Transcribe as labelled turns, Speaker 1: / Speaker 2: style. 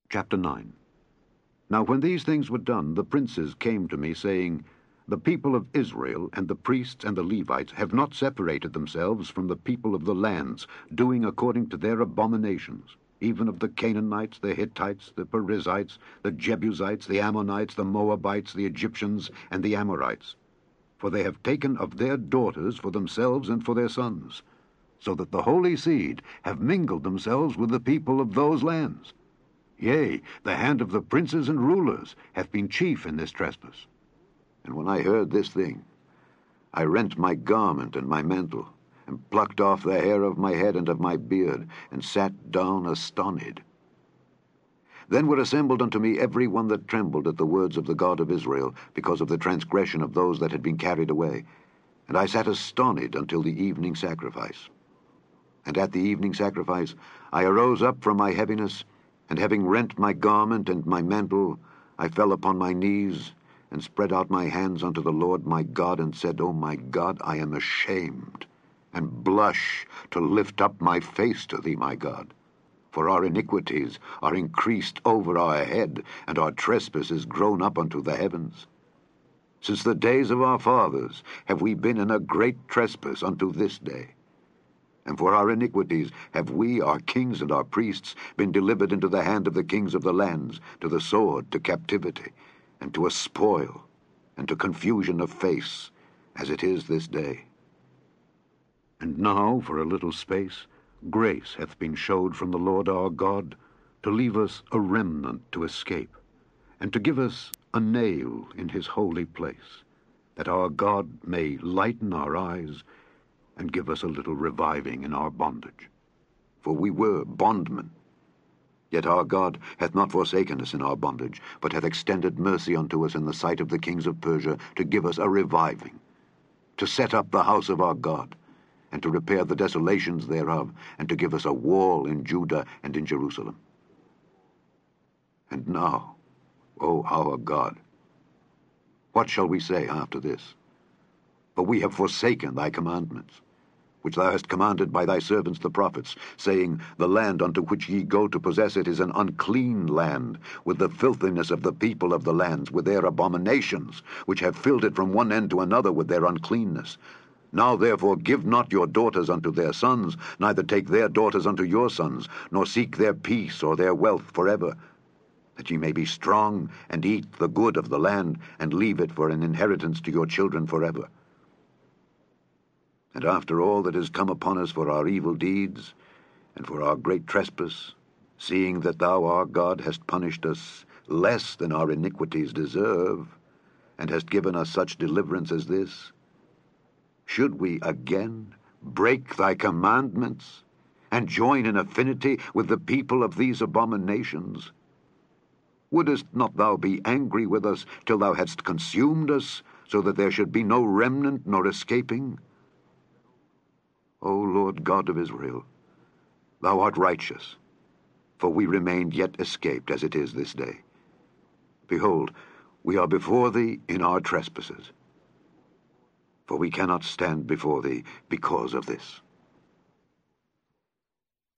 Speaker 1: Chapter 9. Now when these things were done, the princes came to me, saying, The people of Israel, and the priests and the Levites, have not separated themselves from the people of the lands, doing according to their abominations, even of the Canaanites, the Hittites, the Perizzites, the Jebusites, the Ammonites, the Moabites, the Egyptians, and the Amorites. For they have taken of their daughters for themselves and for their sons, so that the holy seed have mingled themselves with the people of those lands. Yea, the hand of the princes and rulers hath been chief in this trespass.
Speaker 2: And when I heard this thing, I rent my garment and my mantle, and plucked off the hair of my head and of my beard, and sat down astonied. Then were assembled unto me every one that trembled at the words of the God of Israel, because of the transgression of those that had been carried away. And I sat astonied until the evening sacrifice. And at the evening sacrifice I arose up from my heaviness, and having rent my garment and my mantle, I fell upon my knees, and spread out my hands unto the Lord my God, and said, O my God, I am ashamed, and blush to lift up my face to thee, my God. For our iniquities are increased over our head, and our trespasses grown up unto the heavens. Since the days of our fathers have we been in a great trespass unto this day. And for our iniquities have we, our kings and our priests, been delivered into the hand of the kings of the lands, to the sword, to captivity, and to a spoil, and to confusion of face, as it is this day.
Speaker 1: And now, for a little space, grace hath been showed from the Lord our God, to leave us a remnant to escape, and to give us a nail in his holy place, that our God may lighten our eyes, and give us a little reviving in our bondage.
Speaker 2: For we were bondmen. Yet our God hath not forsaken us in our bondage, but hath extended mercy unto us in the sight of the kings of Persia, to give us a reviving, to set up the house of our God, and to repair the desolations thereof, and to give us a wall in Judah and in Jerusalem. And now, O our God, what shall we say after this? For we have forsaken thy commandments, which thou hast commanded by thy servants the prophets, saying, The land unto which ye go to possess it is an unclean land, with the filthiness of the people of the lands, with their abominations, which have filled it from one end to another with their uncleanness. Now therefore give not your daughters unto their sons, neither take their daughters unto your sons, nor seek their peace or their wealth forever, that ye may be strong, and eat the good of the land, and leave it for an inheritance to your children forever. And after all that has come upon us for our evil deeds, and for our great trespass, seeing that thou, our God, hast punished us less than our iniquities deserve, and hast given us such deliverance as this, should we again break thy commandments, and join in affinity with the people of these abominations? Wouldest not thou be angry with us till thou hadst consumed us, so that there should be no remnant nor escaping? O Lord God of Israel, thou art righteous, for we remained yet escaped as it is this day. Behold, we are before thee in our trespasses, for we cannot stand before thee because of this.